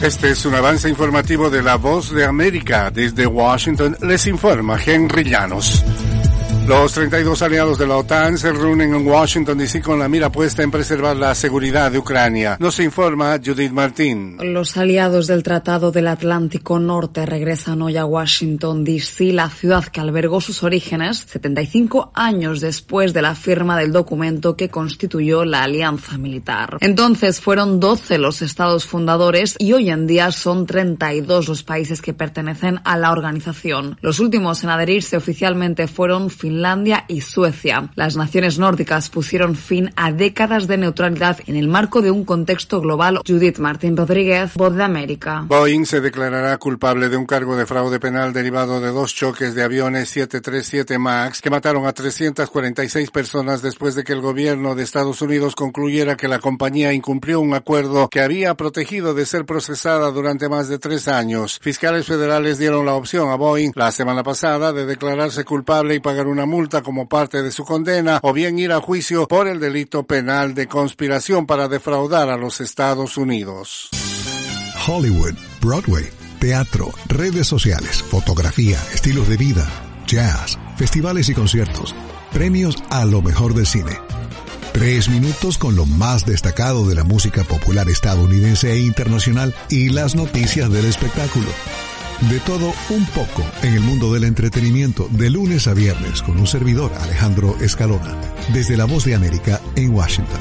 Este es un avance informativo de La Voz de América. Desde Washington les informa Henry Llanos. Los 32 aliados de la OTAN se reúnen en Washington DC con la mira puesta en preservar la seguridad de Ucrania. Nos informa Judith Martín. Los aliados del Tratado del Atlántico Norte regresan hoy a Washington DC, la ciudad que albergó sus orígenes 75 años después de la firma del documento que constituyó la alianza militar. Entonces fueron 12 los estados fundadores y hoy en día son 32 los países que pertenecen a la organización. Los últimos en adherirse oficialmente fueron Finlandia y Suecia. Las naciones nórdicas pusieron fin a décadas de neutralidad en el marco de un contexto global. Judith Martín Rodríguez, Voz de América. Boeing se declarará culpable de un cargo de fraude penal derivado de 2 choques de aviones 737 MAX que mataron a 346 personas después de que el gobierno de Estados Unidos concluyera que la compañía incumplió un acuerdo que había protegido de ser procesada durante más de 3 años. Fiscales federales dieron la opción a Boeing la semana pasada de declararse culpable y pagar una multa como parte de su condena o bien ir a juicio por el delito penal de conspiración para defraudar a los Estados Unidos. Hollywood, Broadway, teatro, redes sociales, fotografía, estilos de vida, jazz, festivales y conciertos, premios a lo mejor del cine. 3 minutos con lo más destacado de la música popular estadounidense e internacional y las noticias del espectáculo. De todo un poco en el mundo del entretenimiento de lunes a viernes con un servidor, Alejandro Escalona, desde La Voz de América en Washington.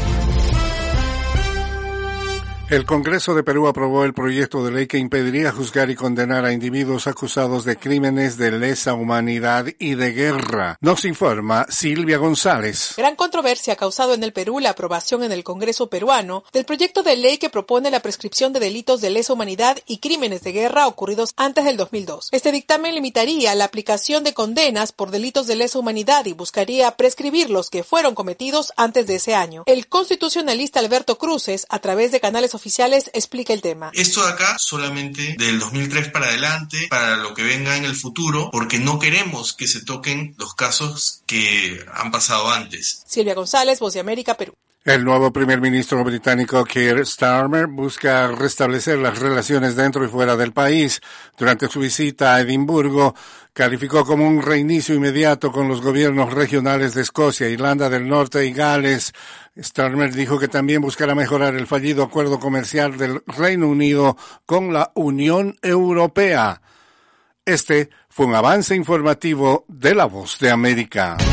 El Congreso de Perú aprobó el proyecto de ley que impediría juzgar y condenar a individuos acusados de crímenes de lesa humanidad y de guerra. Nos informa Silvia González. Gran controversia ha causado en el Perú la aprobación en el Congreso peruano del proyecto de ley que propone la prescripción de delitos de lesa humanidad y crímenes de guerra ocurridos antes del 2002. Este dictamen limitaría la aplicación de condenas por delitos de lesa humanidad y buscaría prescribir los que fueron cometidos antes de ese año. El constitucionalista Alberto Cruces, a través de canales oficiales, explica el tema. Esto de acá solamente del 2003 para adelante, para lo que venga en el futuro, porque no queremos que se toquen los casos que han pasado antes. Silvia González, Voz de América, Perú. El nuevo primer ministro británico Keir Starmer busca restablecer las relaciones dentro y fuera del país. Durante su visita a Edimburgo, calificó como un reinicio inmediato con los gobiernos regionales de Escocia, Irlanda del Norte y Gales. Starmer dijo que también buscará mejorar el fallido acuerdo comercial del Reino Unido con la Unión Europea. Este fue un avance informativo de La Voz de América.